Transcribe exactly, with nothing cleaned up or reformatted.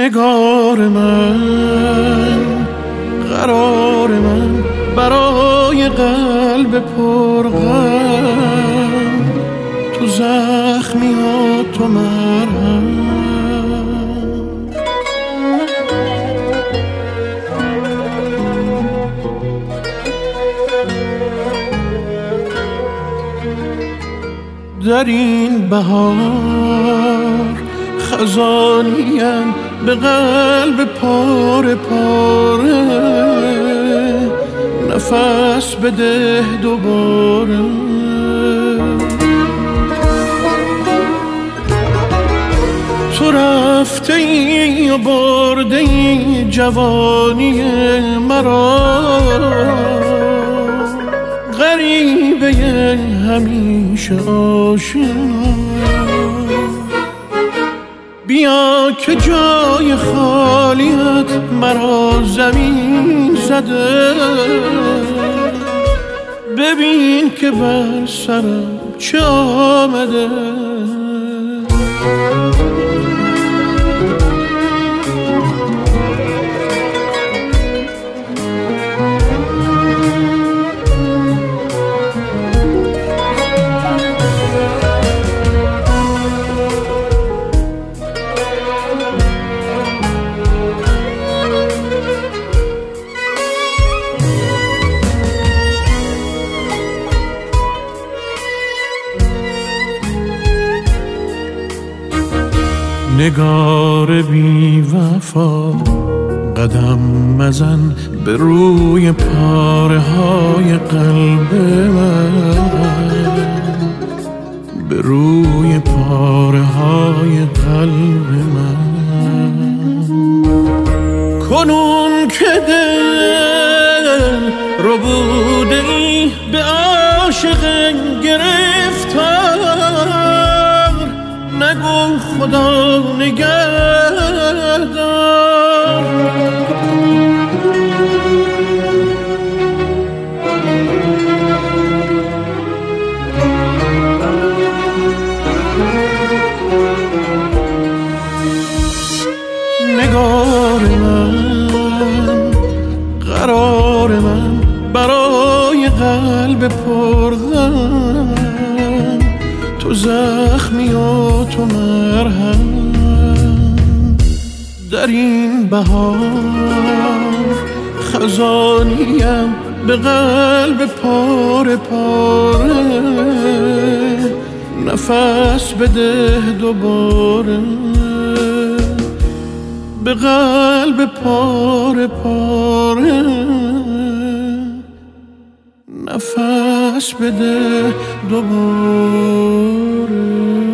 نگار من، قرار من، برای قلب پرغم، تو زخمی ها تو مرهم. در این بهار خزانیم به قلب پاره پاره، نفس بده دوباره. تو رفته ای و برده ای جوانی مرا، غریبه همیشه آشنا. بیا که جای خالیت مرا زمین زده، ببین که بر سرم چه آمده. نگار بی وفا، قدم مزن به روی پاره های قلب من، به روی پاره های قلب من. کنون که دل رو بوده ای به عاشق گرفتار، نگو خدا نگهدار. نگار من، قرار من، برای قلب پرغم، تو زخمی و تو مرهم. در این بهار خزانیم به قلب پاره پاره، نفس بده دوباره. به قلب پاره پاره، نفس بده دوباره.